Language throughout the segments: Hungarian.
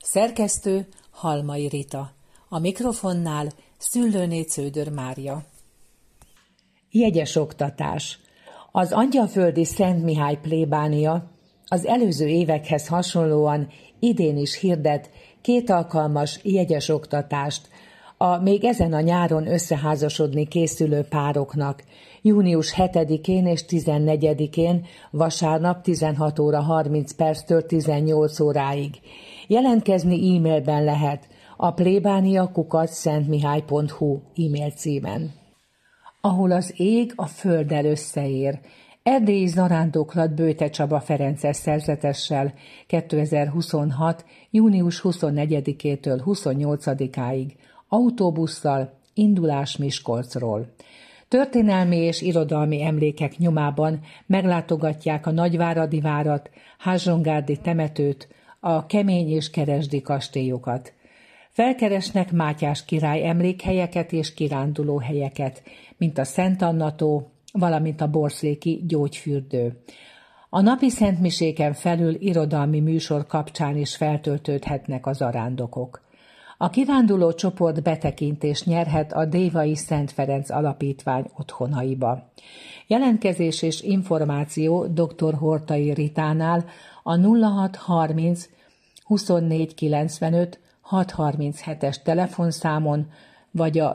Szerkesztő Halmai Rita. A mikrofonnál Szüllőné Cződör Mária. Jegyes oktatás. Az Angyalföldi Szent Mihály plébánia az előző évekhez hasonlóan idén is hirdet 2 alkalmas jegyes oktatást a még ezen a nyáron összeházasodni készülő pároknak, június 7-én és 14-én vasárnap 16 óra 30 perctől 18 óráig. Jelentkezni e-mailben lehet a plébánia@szentmihály.hu e-mail címen. Ahol az ég a földdel összeér. Erdélyi zarándoklat Böjte Csaba ferences szerzetessel 2026. június 24-től 28-áig autóbusszal, indulás Miskolcról. Történelmi és irodalmi emlékek nyomában meglátogatják a Nagyváradi várat, Házsongárdi temetőt, a Kemény és Keresdi kastélyokat. Felkeresnek Mátyás király emlékhelyeket és kirándulóhelyeket, mint a Szent Anna-tó, valamint a Borszléki gyógyfürdő. A napi szentmiséken felül irodalmi műsor kapcsán is feltöltődhetnek a zarándokok. A kiránduló csoport betekintést nyerhet a Dévai Szent Ferenc Alapítvány otthonaiba. Jelentkezés és információ dr. Hortai Ritánál a 0630 24 95 637-es telefonszámon, vagy a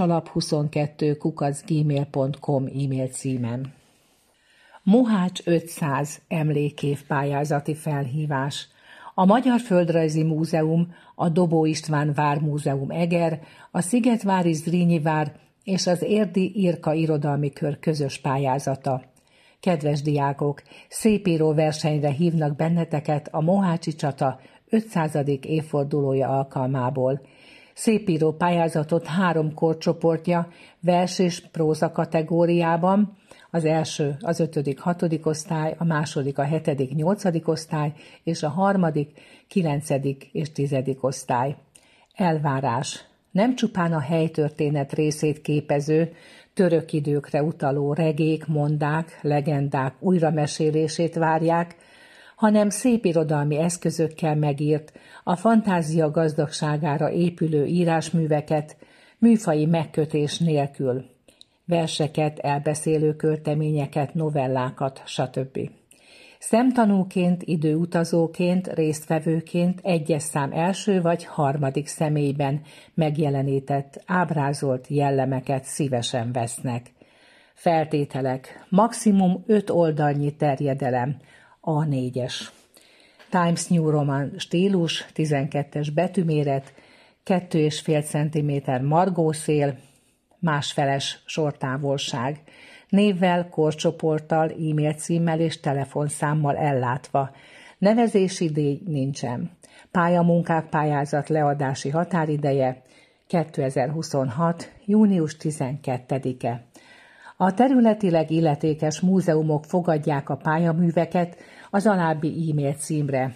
versalap22@gmail.com e-mail címen. Mohács 500 emlékév pályázati felhívás. A Magyar Földrajzi Múzeum, a Dobó István Vármúzeum Eger, a Szigetvári Zrínyi Vár és az Érdi Irka Irodalmi Kör közös pályázata. Kedves diákok, szépíró versenyre hívnak benneteket a Mohácsi csata 500. évfordulója alkalmából. Szépíró pályázatot 3 korcsoportja, vers és próza kategóriában, az első az 5.-6. osztály, a második a 7.-8. osztály, és a harmadik 9. és 10. osztály. Elvárás. Nem csupán a helytörténet részét képező, török időkre utaló regék, mondák, legendák újramesélését várják, hanem szépirodalmi eszközökkel megírt, a fantázia gazdagságára épülő írásműveket, műfaji megkötés nélkül, verseket, elbeszélő költeményeket, novellákat, stb. Szemtanúként, időutazóként, résztvevőként egyes szám első vagy harmadik személyben megjelenített, ábrázolt jellemeket szívesen vesznek. Feltételek: maximum 5 oldalnyi terjedelem, A4-es. Times New Roman stílus, 12-es betűméret, 2,5 cm margószél, másfeles sortávolság, névvel, korcsoporttal, e-mail címmel és telefonszámmal ellátva. Nevezési díj nincsen. Pályamunkák pályázat leadási határideje 2026. június 12-e. A területileg illetékes múzeumok fogadják a pályaműveket az alábbi e-mail címre: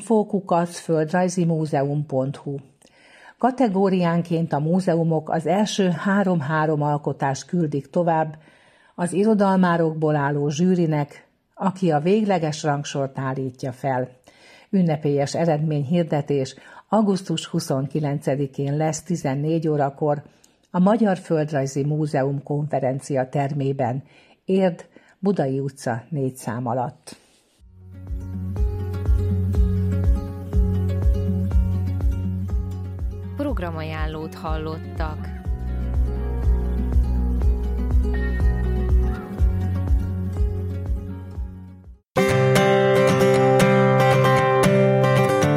info@földrajzimuzeum.hu. Kategóriánként a múzeumok az első 3 alkotást küldik tovább az irodalmárokból álló zsűrinek, aki a végleges rangsort állítja fel. Ünnepélyes eredményhirdetés augusztus 29-én lesz 14 órakor a Magyar Földrajzi Múzeum konferencia termében, Érd, Budai utca 4 szám alatt. Programajánlót hallottak.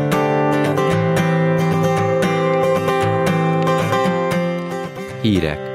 Hírek.